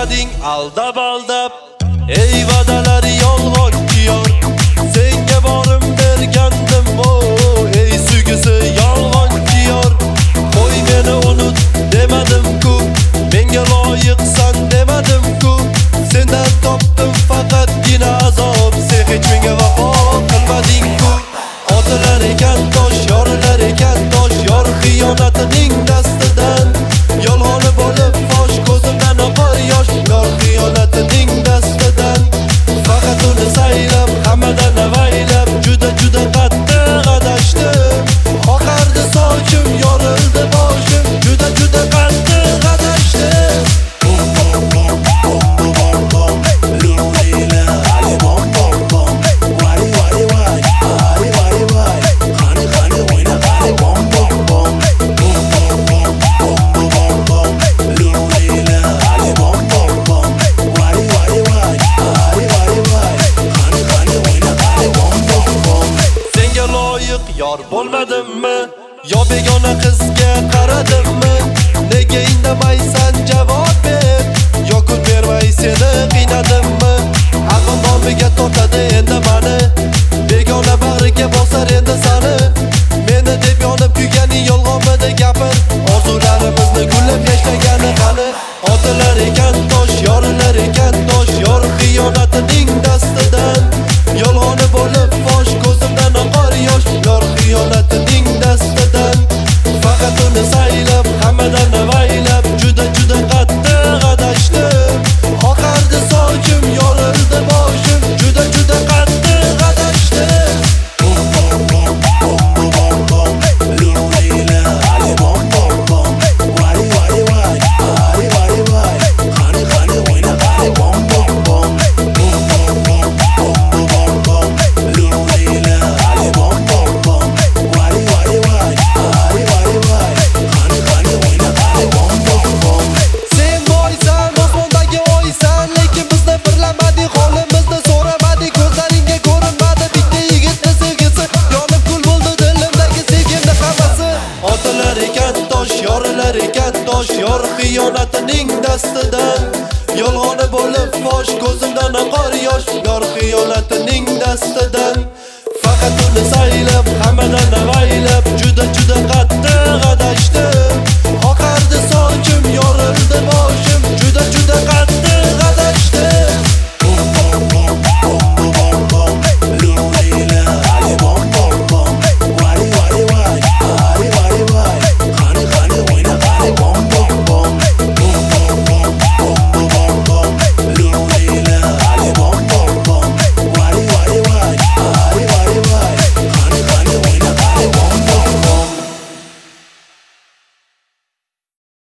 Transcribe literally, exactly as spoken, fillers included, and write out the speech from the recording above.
qilmading aldab aldab. Ey va'dalar yolg'onchi yor, senga borim bergandim o. Ey sugisi yolg'onchi yor, qo'y meni unut demadim-ku, menga loyiqsan demadim-ku. Sendan topdim faqatgina azob, sen hech menga vafo qilmading-ku. Otalar ekan tosh, yorlar ekan tosh, yor xiyonatining dastidan. Yolg'oni bo'lib fosh, ko'zimdan oqar yosh, yor xiyonatining dastidan. Faqat uni saylab, hammadan avaylab, juda juda qattiq adashdim. Oqardi sochim, yorildi boshim, juda juda qattiq adashdim. Yor bo'lmadimmi? Yo begona qizga qaradimmi? Nega indamaysan javob ber? Yo kun bermay seni qiynadimmi? Aql nomiga tortadi endi mani, begona bag'riga bosar endi sani. Meni deb yonib kuyganing yolg'onmidi gapir, orzularimizni gullab yashnagani qani? Otalar ekan tosh, yorlar ekan tosh, yor xiyonatining dastidan. Yolg'oni bo'lib fosh, ko'zimdan oqar yosh, yor xiyonatining dastidan. Faqat uni saylab, hammadan avaylab, juda juda qattiq adashdim. Oqardi sochim, yorildi boshim, juda juda qattiq adashdim. Yorlar ekan tosh, yor xiyonatining dastidan. Yolg'oni bo'lib fosh, ko'zimdan oqar yosh.